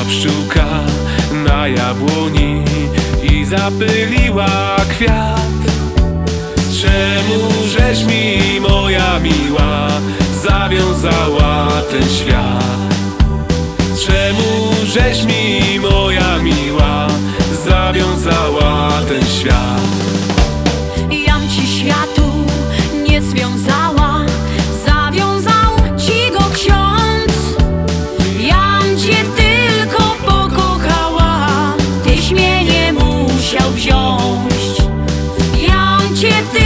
pszczółka na jabłoni i zapyliła kwiat. Czemu żeś mi, moja miła, zawiązała ten świat? Czemu żeś mi, moja miła, zawiązała ten świat? Jam ci światu nie związała, zawiązał ci go ksiądz. Jam cię tylko pokochała, tyś mnie nie musiał wziąć. Jam cię